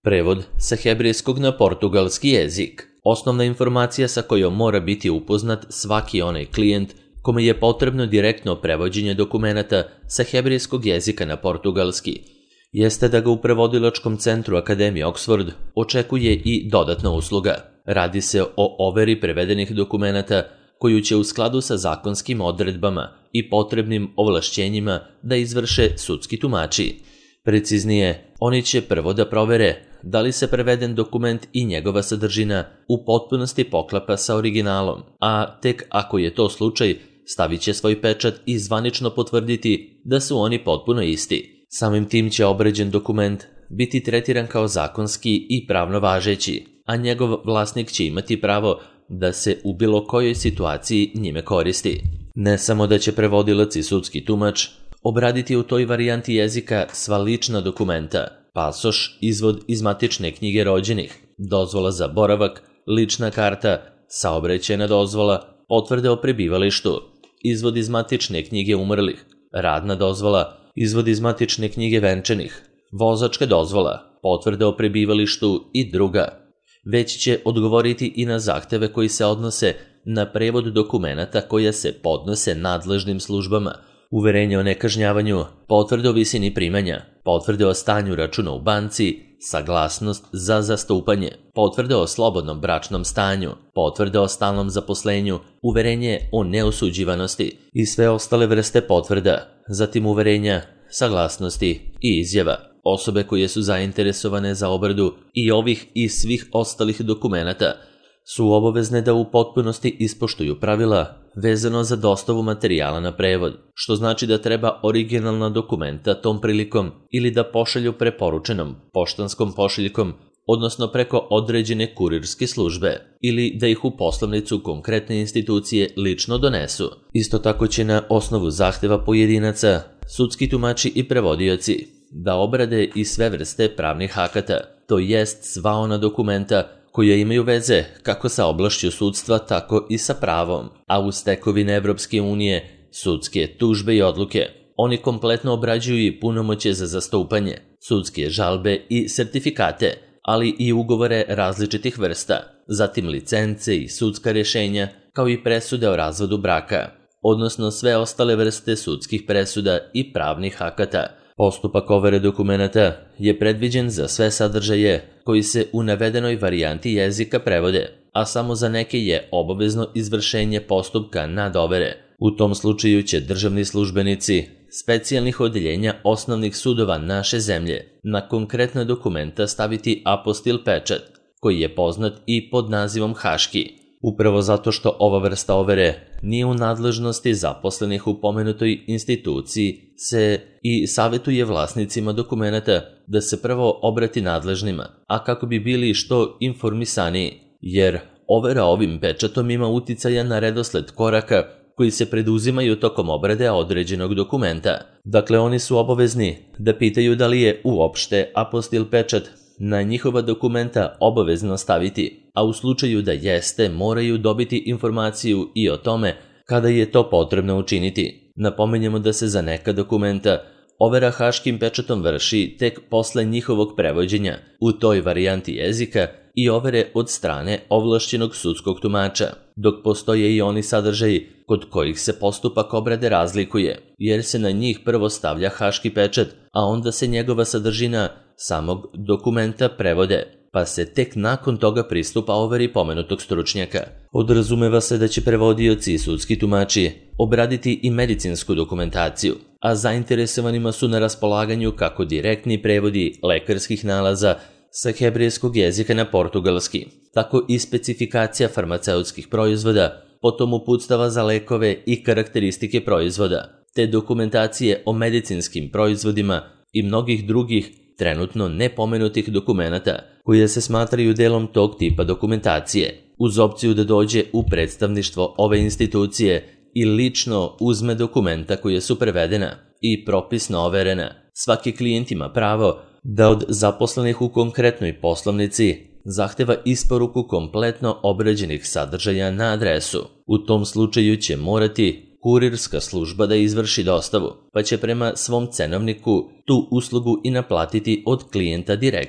Prevod sa hebrejskog na portugalski jezik. Osnovna informacija sa kojom mora biti upoznat svaki onaj klijent kome je potrebno direktno prevođenje dokumenata sa hebrejskog jezika na portugalski, jeste da ga u prevodilačkom centru Akademije Oxford očekuje i dodatna usluga. Radi se o overi prevedenih dokumenata koju će u skladu sa zakonskim odredbama i potrebnim ovlašćenjima da izvrše sudski tumači. Preciznije, oni će prvo da provere da li se preveden dokument i njegova sadržina u potpunosti poklapa sa originalom, a tek ako je to slučaj, stavit će svoj pečat i zvanično potvrditi da su oni potpuno isti. Samim tim će obrađen dokument biti tretiran kao zakonski i pravno važeći, a njegov vlasnik će imati pravo da se u bilo kojoj situaciji njime koristi. Ne samo da će prevodilac i sudski tumač obraditi u toj varijanti jezika sva lična dokumenta, pasoš, izvod iz matične knjige rođenih, dozvola za boravak, lična karta, saobraćajna dozvola, potvrde o prebivalištu, izvod iz matične knjige umrlih, radna dozvola, izvod iz matične knjige venčanih, vozačka dozvola, potvrde o prebivalištu i druga. Već će odgovoriti i na zahteve koji se odnose na prevod dokumenata koja se podnose nadležnim službama, uverenje o nekažnjavanju, potvrde o visini primanja, potvrde o stanju računa u banci, saglasnost za zastupanje, potvrde o slobodnom bračnom stanju, potvrde o stalnom zaposlenju, uverenje o neosuđivanosti i sve ostale vrste potvrda, zatim uverenja, saglasnosti i izjava. Osobe koje su zainteresovane za obradu i ovih i svih ostalih dokumenata su obavezne da u potpunosti ispoštuju pravila vezano za dostavu materijala na prevod, što znači da treba originalna dokumenta tom prilikom ili da pošalju preporučenom poštanskom pošiljkom, odnosno preko određene kurirske službe, ili da ih u poslovnicu konkretne institucije lično donesu. Isto tako će na osnovu zahteva pojedinaca, sudski tumači i prevodioci da obrade i sve vrste pravnih akata, to jest sva ona dokumenta koja imaju veze kako sa oblašću sudstva, tako i sa pravom, a uz tekovine Evropske unije, sudske tužbe i odluke. Oni kompletno obrađuju i punomoćje za zastupanje, sudske žalbe i sertifikate, ali i ugovore različitih vrsta, zatim licence i sudska rješenja, kao i presude o razvodu braka, odnosno sve ostale vrste sudskih presuda i pravnih akata. Postupak overe dokumenata je predviđen za sve sadržaje koji se u navedenoj varijanti jezika prevode, a samo za neke je obavezno izvršenje postupka nadovere. U tom slučaju će državni službenici specijalnih odeljenja osnovnih sudova naše zemlje na konkretna dokumenta staviti apostil pečat, koji je poznat i pod nazivom haški. Upravo zato što ova vrsta overe nije u nadležnosti zaposlenih u pomenutoj instituciji, se i savjetuje vlasnicima dokumenata da se prvo obrati nadležnima, a kako bi bili što informisaniji, jer overa ovim pečatom ima uticaja na redosled koraka koji se preduzimaju tokom obrade određenog dokumenta. Dakle, oni su obavezni da pitaju da li je uopšte apostil pečat na njihova dokumenta obavezno staviti, a u slučaju da jeste, moraju dobiti informaciju i o tome kada je to potrebno učiniti. Napomenjemo da se za neka dokumenta overa haškim pečatom vrši tek posle njihovog prevođenja u toj varijanti jezika i overe od strane ovlašćenog sudskog tumača, dok postoje i oni sadržaji kod kojih se postupak obrade razlikuje, jer se na njih prvo stavlja haški pečat, a onda se njegova sadržina samog dokumenta prevode, pa se tek nakon toga pristupa overi pomenutog stručnjaka. Podrazumeva se da će prevodioci i sudski tumači obraditi i medicinsku dokumentaciju, a zainteresovanima su na raspolaganju kako direktni prevodi lekarskih nalaza sa hebrejskog jezika na portugalski, tako i specifikacija farmaceutskih proizvoda, potom uputstava za lekove i karakteristike proizvoda, te dokumentacije o medicinskim proizvodima i mnogih drugih trenutno nepomenutih dokumenata koje se smatraju delom tog tipa dokumentacije, uz opciju da dođe u predstavništvo ove institucije i lično uzme dokumenta koje su prevedena i propisno overena. Svaki klijent ima pravo da od zaposlenih u konkretnoj poslovnici zahteva isporuku kompletno obrađenih sadržaja na adresu. U tom slučaju će morati kurirska služba da izvrši dostavu, pa će prema svom cenovniku tu uslugu i naplatiti od klijenta direktno.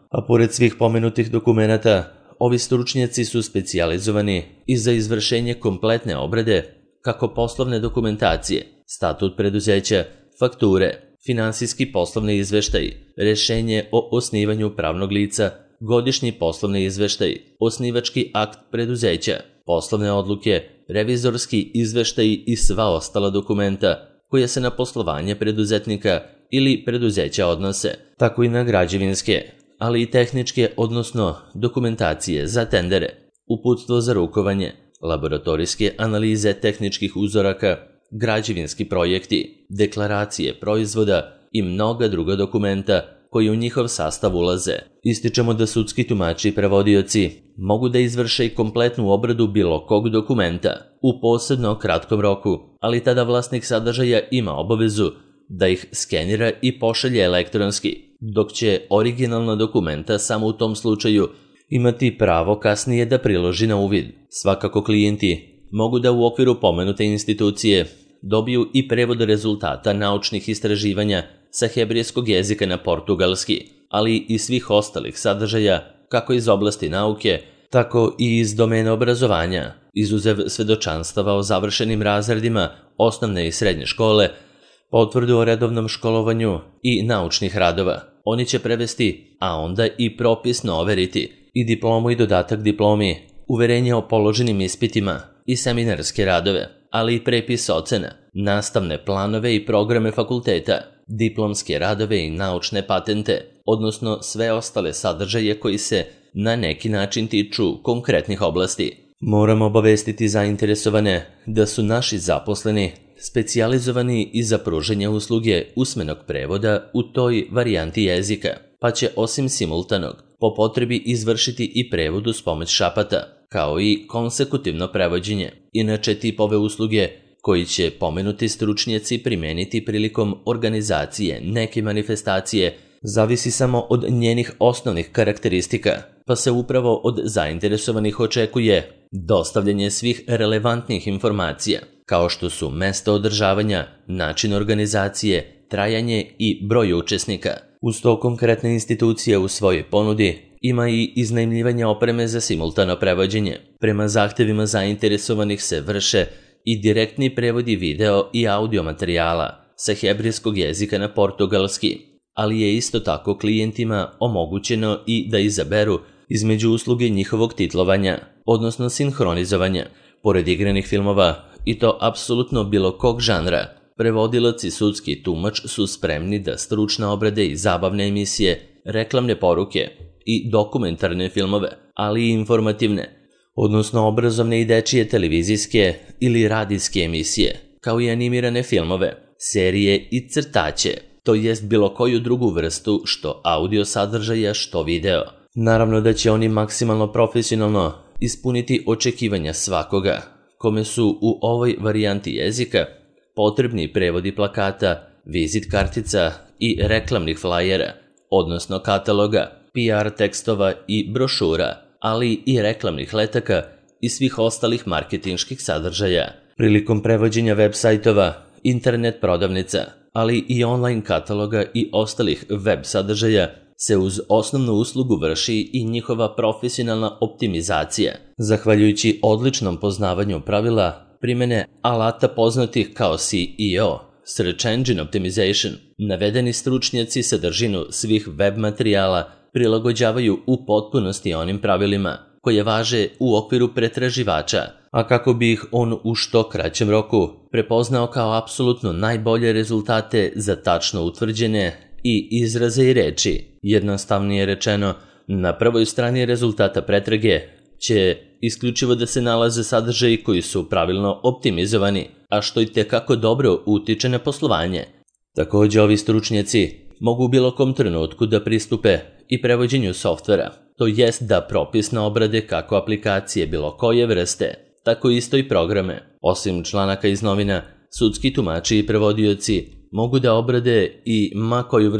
A pored svih pomenutih dokumenata, ovi stručnjaci su specijalizovani i za izvršenje kompletne obrade kako poslovne dokumentacije, statut preduzeća, fakture, finansijski poslovni izveštaj, rešenje o osnivanju pravnog lica, godišnji poslovni izveštaj, osnivački akt preduzeća, poslovne odluke, revizorski izveštaj i sva ostala dokumenta koja se na poslovanje preduzetnika ili preduzeća odnose, tako i na građevinske, ali i tehničke, odnosno dokumentacije za tendere, uputstvo za rukovanje, laboratorijske analize tehničkih uzoraka, građevinski projekti, deklaracije proizvoda i mnoga druga dokumenta koji u njihov sastav ulaze. Ističemo da sudski tumači i prevodioci mogu da izvrše i kompletnu obradu bilo kog dokumenta u posebno kratkom roku, ali tada vlasnik sadržaja ima obavezu da ih skenira i pošalje elektronski, dok će originalna dokumenta samo u tom slučaju imati pravo kasnije da priloži na uvid. Svakako klijenti mogu da u okviru pomenute institucije dobiju i prevod rezultata naučnih istraživanja sa hebrejskog jezika na portugalski, ali i svih ostalih sadržaja, kako iz oblasti nauke, tako i iz domena obrazovanja, izuzev svedočanstava o završenim razredima osnovne i srednje škole, potvrdu o redovnom školovanju i naučnih radova. Oni će prevesti, a onda i propisno overiti i diplomu i dodatak diplomi, uverenje o položenim ispitima i seminarske radove, ali i prepis ocena, nastavne planove i programe fakulteta, diplomske radove i naučne patente, odnosno sve ostale sadržaje koji se na neki način tiču konkretnih oblasti. Moramo obavestiti zainteresovane da su naši zaposleni specijalizovani i za pružanje usluge usmenog prevoda u toj varijanti jezika, pa će osim simultanog po potrebi izvršiti i prevod uz pomoć šapata, kao i konsekutivno prevođenje. Inače, tipove usluge koji će pomenuti stručnjaci primeniti prilikom organizacije neke manifestacije zavisi samo od njenih osnovnih karakteristika, pa se upravo od zainteresovanih očekuje dostavljanje svih relevantnih informacija, kao što su mesto održavanja, način organizacije, trajanje i broj učesnika. Uz to konkretna institucija u svojoj ponudi ima i iznajmljivanje opreme za simultano prevođenje. Prema zahtevima zainteresovanih se vrše i direktni prevodi video i audio materijala sa hebrejskog jezika na portugalski, ali je isto tako klijentima omogućeno i da izaberu između usluge njihovog titlovanja, odnosno sinhronizovanja. Pored igranih filmova, i to apsolutno bilo kog žanra, prevodilac i sudski tumač su spremni da stručno obrade i zabavne emisije, reklamne poruke i dokumentarne filmove, ali i informativne, odnosno obrazovne i dečije televizijske ili radijske emisije, kao i animirane filmove, serije i crtaće, to jest bilo koju drugu vrstu što audio sadržaja, što video. Naravno da će oni maksimalno profesionalno ispuniti očekivanja svakoga kome su u ovoj varijanti jezika potrebni prevodi plakata, vizit kartica i reklamnih flajera, odnosno kataloga, PR tekstova i brošura, ali i reklamnih letaka i svih ostalih marketinških sadržaja. Prilikom prevođenja web sajtova, internet prodavnica, ali i online kataloga i ostalih web sadržaja se uz osnovnu uslugu vrši i njihova profesionalna optimizacija, zahvaljujući odličnom poznavanju pravila primene alata poznatih kao SEO, Search Engine Optimization. Navedeni stručnjaci sadržinu svih web materijala prilagođavaju u potpunosti onim pravilima koje važe u okviru pretraživača, a kako bi ih on u što kraćem roku prepoznao kao apsolutno najbolje rezultate za tačno utvrđene i izraze i reči. Jednostavnije rečeno, na prvoj strani rezultata pretrage će isključivo da se nalaze sadržaji koji su pravilno optimizovani, a što i tekako dobro utiče na poslovanje. Također, ovi stručnjaci mogu u bilo kom trenutku da pristupe i prevođenju softvera, to jest da propisno obrade kako aplikacije bilo koje vrste, tako isto i programe. Osim članaka iz novina, sudski tumači i prevodioci mogu da obrade i ma koju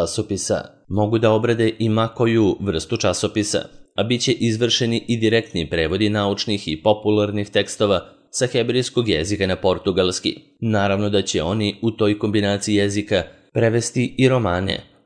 vrstu časopisa, a bit će izvršeni i direktni prevodi naučnih i popularnih tekstova sa hebrejskog jezika na portugalski. Naravno da će oni u toj kombinaciji jezika prevesti i romane,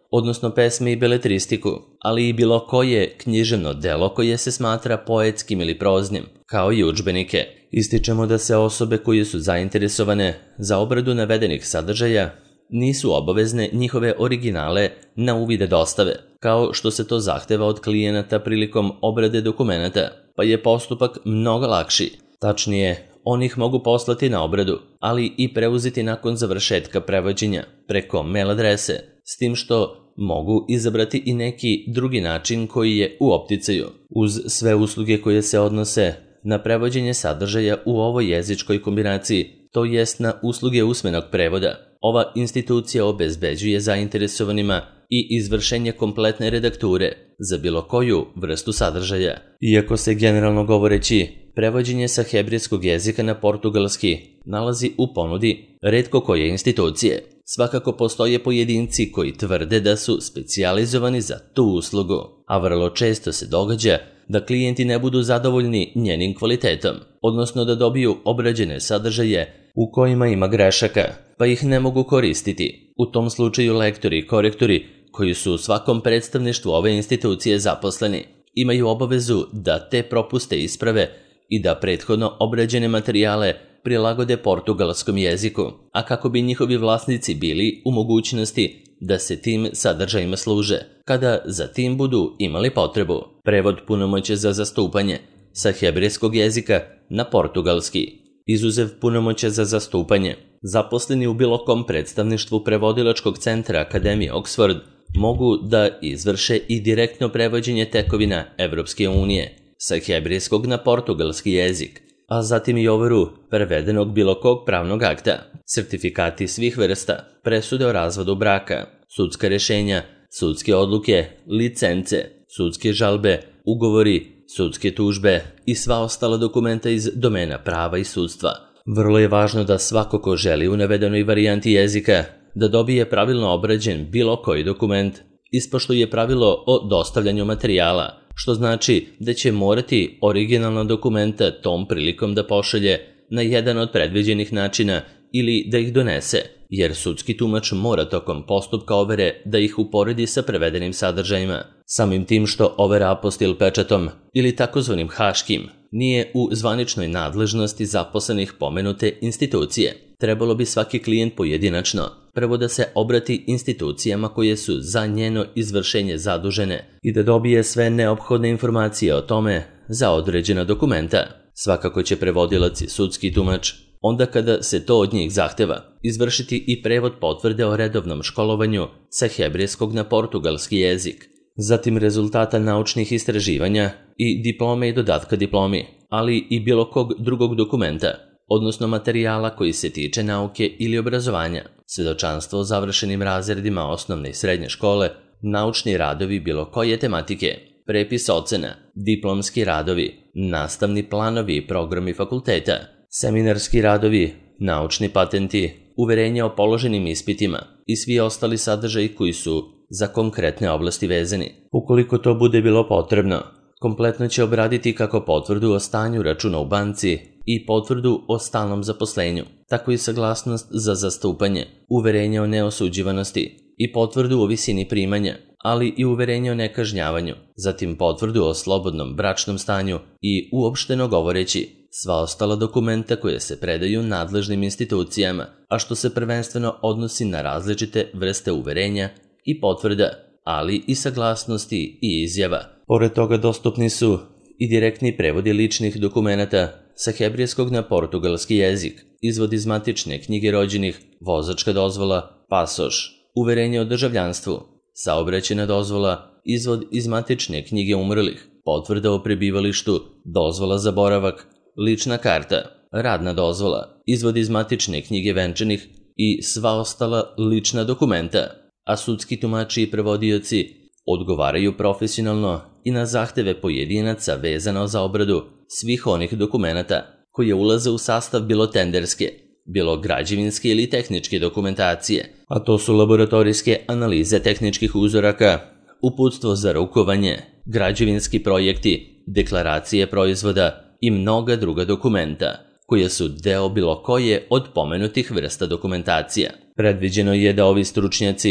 odnosno pesme i beletristiku, ali i bilo koje književno delo koje se smatra poetskim ili proznim, kao i udžbenike. Ističemo da se osobe koje su zainteresovane za obradu navedenih sadržaja nisu obavezne njihove originale na uvide dostave, kao što se to zahteva od klijenata prilikom obrade dokumenata, pa je postupak mnogo lakši. Tačnije, oni ih mogu poslati na obradu, ali i preuzeti nakon završetka prevođenja preko mail adrese, s tim što mogu izabrati i neki drugi način koji je u opticaju. Uz sve usluge koje se odnose na prevođenje sadržaja u ovoj jezičkoj kombinaciji, to jest na usluge usmenog prevoda, ova institucija obezbeđuje zainteresovanima i izvršenje kompletne redakture za bilo koju vrstu sadržaja. Iako se generalno govoreći prevođenje sa hebrejskog jezika na portugalski nalazi u ponudi retko koje institucije, svakako postoje pojedinci koji tvrde da su specijalizovani za tu uslugu, a vrlo često se događa da klijenti ne budu zadovoljni njenim kvalitetom, odnosno da dobiju obrađene sadržaje u kojima ima grešaka, pa ih ne mogu koristiti. U tom slučaju lektori i korektori, koji su u svakom predstavništvu ove institucije zaposleni, imaju obavezu da te propuste isprave i da prethodno obrađene materijale prilagode portugalskom jeziku, a kako bi njihovi vlasnici bili u mogućnosti da se tim sadržajima služe, kada za tim budu imali potrebu. Prevod punomoćja za zastupanje sa hebrejskog jezika na portugalski. Izuzev punomoćja za zastupanje, zaposleni u bilo kom predstavništvu prevodilačkog centra Akademije Oxford mogu da izvrše i direktno prevođenje tekovina Evropske unije sa hebrejskog na portugalski jezik, a zatim i overu prevedenog bilo kog pravnog akta, sertifikati svih vrsta, presude o razvodu braka, sudska rešenja, sudske odluke, licence, sudske žalbe, ugovori, sudske tužbe i sva ostala dokumenta iz domena prava i sudstva. Vrlo je važno da svako ko želi u navedenoj varijanti jezika da dobije pravilno obrađen bilo koji dokument, ispoštuje pravilo o dostavljanju materijala, što znači da će morati originalna dokumenta tom prilikom da pošalje na jedan od predviđenih načina ili da ih donese, jer sudski tumač mora tokom postupka overe da ih uporedi sa prevedenim sadržajima. Samim tim što overa apostil pečatom ili takozvanim haškim nije u zvaničnoj nadležnosti zaposlenih pomenute institucije, trebalo bi svaki klijent pojedinačno prvo da se obrati institucijama koje su za njeno izvršenje zadužene i da dobije sve neophodne informacije o tome za određena dokumenta. Svakako će prevodilac i sudski tumač, onda kada se to od njih zahteva, izvršiti i prevod potvrde o redovnom školovanju sa hebrejskog na portugalski jezik, zatim rezultata naučnih istraživanja i diplome i dodatka diplomi, ali i bilo kog drugog dokumenta, odnosno materijala koji se tiče nauke ili obrazovanja, svedočanstvo o završenim razredima osnovne i srednje škole, naučni radovi bilo koje tematike, prepis ocena, diplomski radovi, nastavni planovi i programi fakulteta, seminarski radovi, naučni patenti, uverenja o položenim ispitima i svi ostali sadržaji koji su za konkretne oblasti vezani. Ukoliko to bude bilo potrebno, kompletno će obraditi kako potvrdu o stanju računa u banci i potvrdu o stalnom zaposlenju, tako i saglasnost za zastupanje, uverenje o neosuđivanosti i potvrdu o visini primanja, ali i uverenje o nekažnjavanju, zatim potvrdu o slobodnom bračnom stanju i, uopšteno govoreći, sva ostala dokumenta koje se predaju nadležnim institucijama, a što se prvenstveno odnosi na različite vrste uverenja i potvrda, ali i saglasnosti i izjava. Pored toga dostupni su i direktni prevodi ličnih dokumenata sa hebrejskog na portugalski jezik, izvod iz matične knjige rođenih, vozačka dozvola, pasoš, uverenje o državljanstvu, saobraćajna dozvola, izvod iz matične knjige umrlih, potvrda o prebivalištu, dozvola za boravak, lična karta, radna dozvola, izvod iz matične knjige venčanih i sva ostala lična dokumenta, a sudski tumači i prevodioci odgovaraju profesionalno i na zahteve pojedinaca vezano za obradu svih onih dokumenata koje ulaze u sastav bilo tenderske, bilo građevinske ili tehničke dokumentacije, a to su laboratorijske analize tehničkih uzoraka, uputstvo za rukovanje, građevinski projekti, deklaracije proizvoda i mnoga druga dokumenta, koje su deo bilo koje od pomenutih vrsta dokumentacija. Predviđeno je da ovi stručnjaci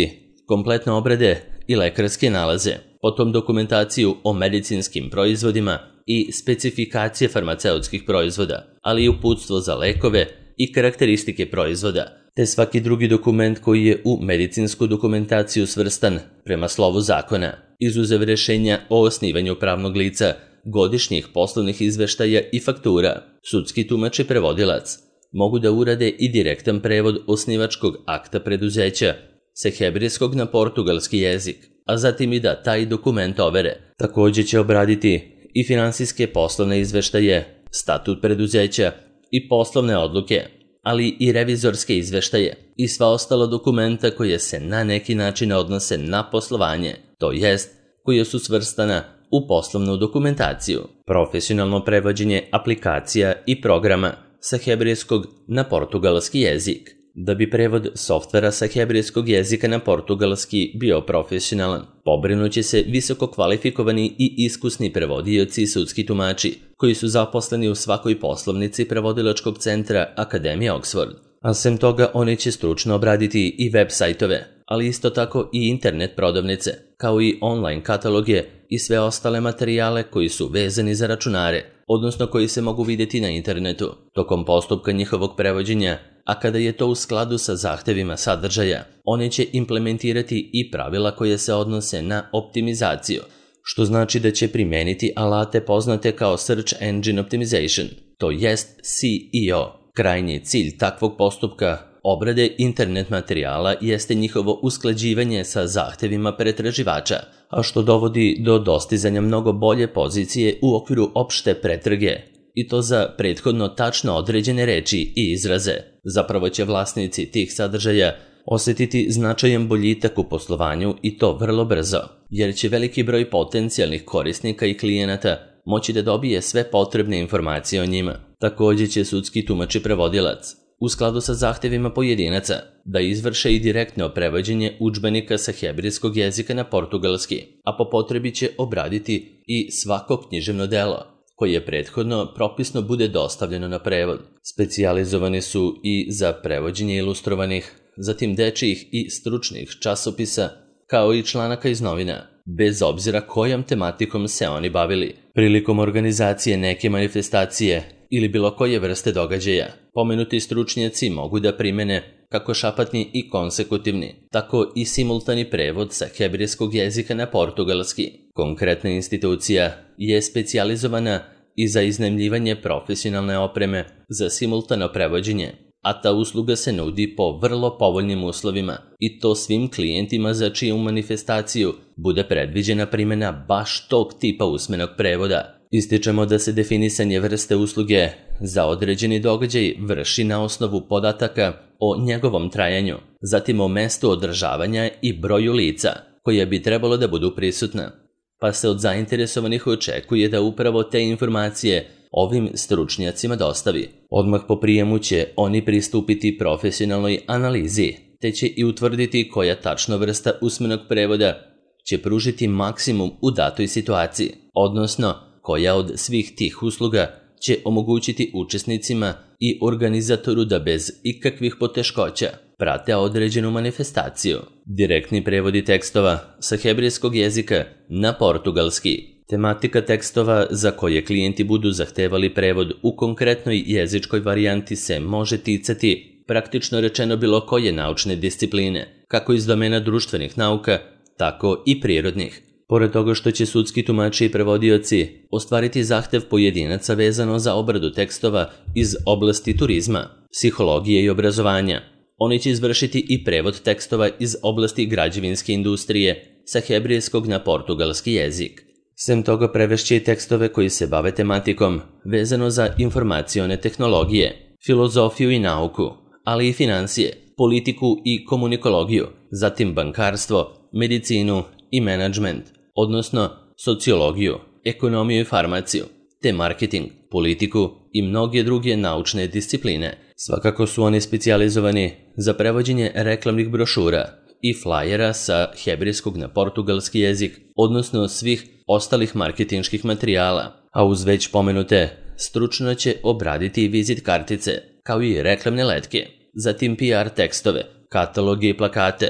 kompletne obrade i lekarske nalaze, potom dokumentaciju o medicinskim proizvodima i specifikacije farmaceutskih proizvoda, ali i uputstvo za lekove i karakteristike proizvoda, te svaki drugi dokument koji je u medicinsku dokumentaciju svrstan prema slovu zakona, izuzev rješenja o osnivanju pravnog lica, godišnjih poslovnih izveštaja i faktura. Sudski tumač i prevodilac mogu da urade i direktan prevod osnivačkog akta preduzeća sa hebrejskog na portugalski jezik, a zatim i da taj dokument overe. Također će obraditi i finansijske poslovne izveštaje, statut preduzeća i poslovne odluke, ali i revizorske izveštaje i sva ostala dokumenta koje se na neki način odnose na poslovanje, to jest koje su svrstana u poslovnu dokumentaciju. Profesionalno prevođenje aplikacija i programa sa hebrejskog na portugalski jezik. Da bi prevod softvera sa hebrejskog jezika na portugalski bio profesionalan, pobrinuće se visoko kvalifikovani i iskusni prevodioci i sudski tumači, koji su zaposleni u svakoj poslovnici prevodilačkog centra Akademije Oxford. A sem toga oni će stručno obraditi i web sajtove, ali isto tako i internet prodavnice, kao i online kataloge i sve ostale materijale koji su vezani za računare, odnosno koji se mogu vidjeti na internetu, tokom postupka njihovog prevođenja, a kada je to u skladu sa zahtevima sadržaja, oni će implementirati i pravila koje se odnose na optimizaciju, što znači da će primeniti alate poznate kao Search Engine Optimization, to jest SEO. Krajnji cilj takvog postupka obrade internet materijala jeste njihovo usklađivanje sa zahtevima pretraživača, a što dovodi do dostizanja mnogo bolje pozicije u okviru opšte pretrage, i to za prethodno tačno određene reči i izraze. Zapravo će vlasnici tih sadržaja osjetiti značajan boljitak u poslovanju i to vrlo brzo, jer će veliki broj potencijalnih korisnika i klijenata moći da dobije sve potrebne informacije o njima. Također će sudski tumač i prevodilac, u skladu sa zahtevima pojedinaca, da izvrše i direktno prevođenje udžbenika sa hebrejskog jezika na portugalski, a po potrebi će obraditi i svako književno delo, koje prethodno propisno bude dostavljeno na prevod. Specijalizovani su i za prevođenje ilustrovanih, zatim dečijih i stručnih časopisa, kao i članaka iz novina, bez obzira kojom tematikom se oni bavili. Prilikom organizacije neke manifestacije ili bilo koje vrste događaja, pomenuti stručnjaci mogu da primene kako šapatni i konsekutivni, tako i simultani prevod sa hebrejskog jezika na portugalski. Konkretna institucija je specijalizovana i za iznajmljivanje profesionalne opreme za simultano prevođenje, a ta usluga se nudi po vrlo povoljnim uslovima i to svim klijentima za čiju manifestaciju bude predviđena primjena baš tog tipa usmenog prevoda. Ističemo da se definisanje vrste usluge za određeni događaj vrši na osnovu podataka o njegovom trajanju, zatim o mestu održavanja i broju lica koje bi trebalo da budu prisutna, pa se od zainteresovanih očekuje da upravo te informacije ovim stručnjacima dostavi. Odmah po prijemu će oni pristupiti profesionalnoj analizi, te će i utvrditi koja tačno vrsta usmenog prevoda će pružiti maksimum u datoj situaciji, odnosno koja od svih tih usluga će omogućiti učesnicima i organizatoru da bez ikakvih poteškoća prate određenu manifestaciju. Direktni prevodi tekstova sa hebrejskog jezika na portugalski. Tematika tekstova za koje klijenti budu zahtevali prevod u konkretnoj jezičkoj varijanti se može ticati, praktično rečeno, bilo koje naučne discipline, kako iz domena društvenih nauka, tako i prirodnih. Pored toga što će sudski tumači i prevodioci ostvariti zahtev pojedinaca vezano za obradu tekstova iz oblasti turizma, psihologije i obrazovanja, oni će izvršiti i prevod tekstova iz oblasti građevinske industrije sa hebrejskog na portugalski jezik. Sem toga prevešće i tekstove koji se bave tematikom vezano za informacione tehnologije, filozofiju i nauku, ali i financije, politiku i komunikologiju, zatim bankarstvo, medicinu i menadžment, odnosno sociologiju, ekonomiju i farmaciju, te marketing, politiku i mnoge druge naučne discipline. Svakako su oni specijalizovani za prevođenje reklamnih brošura i flajera sa hebrejskog na portugalski jezik, odnosno svih ostalih marketinških materijala, a uz već pomenute stručno će obraditi i vizit kartice, kao i reklamne letke, zatim PR tekstove, kataloge i plakate,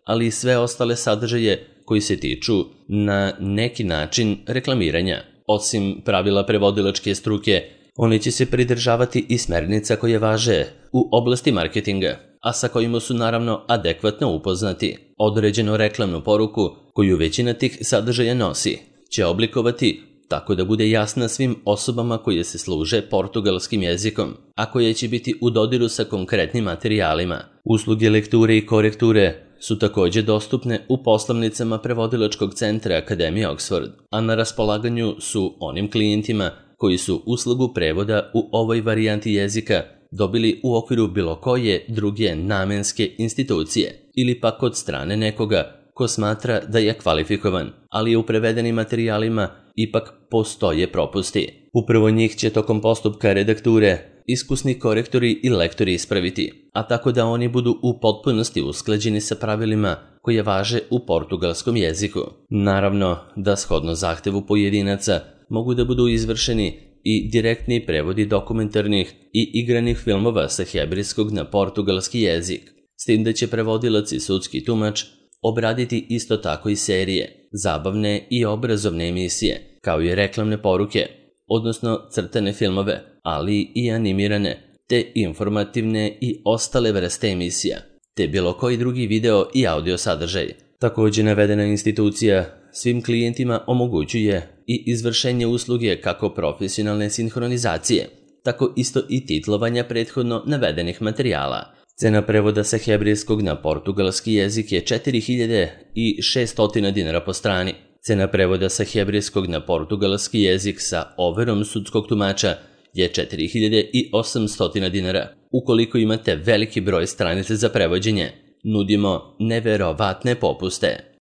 ali i sve ostale sadržaje koji se tiču na neki način reklamiranja. Osim pravila prevodilačke struke, oni će se pridržavati i smernica koje važe u oblasti marketinga, a sa kojima su naravno adekvatno upoznati. Određenu reklamnu poruku koju većina tih sadržaja nosi će oblikovati tako da bude jasna svim osobama koje se služe portugalskim jezikom, a koje će biti u dodiru sa konkretnim materijalima. Usluge lekture i korekture su također dostupne u poslovnicama prevodilačkog centra Akademije Oxford, a na raspolaganju su onim klijentima koji su uslugu prevoda u ovoj varijanti jezika dobili u okviru bilo koje druge namenske institucije ili pak od strane nekoga ko smatra da je kvalifikovan, ali u prevedenim materijalima ipak postoje propusti. Upravo njih će tokom postupka redakture iskusni korektori i lektori ispraviti, a tako da oni budu u potpunosti usklađeni sa pravilima koje važe u portugalskom jeziku. Naravno da shodno zahtevu pojedinaca mogu da budu izvršeni i direktni prevodi dokumentarnih i igranih filmova sa hebrejskog na portugalski jezik, s tim da će prevodilac i sudski tumač obraditi isto tako i serije, zabavne i obrazovne emisije, kao i reklamne poruke, odnosno crtane filmove, ali i animirane, te informativne i ostale vrste emisija, te bilo koji drugi video i audio sadržaj. Također navedena institucija svim klijentima omogućuje i izvršenje usluge kako profesionalne sinhronizacije, tako isto i titlovanja prethodno navedenih materijala. Cena prevoda sa hebrejskog na portugalski jezik je 4600 dinara po strani. Cena prevoda sa hebrejskog na portugalski jezik sa overom sudskog tumača je 4800 dinara. Ukoliko imate veliki broj stranica za prevođenje, nudimo neverovatne popuste.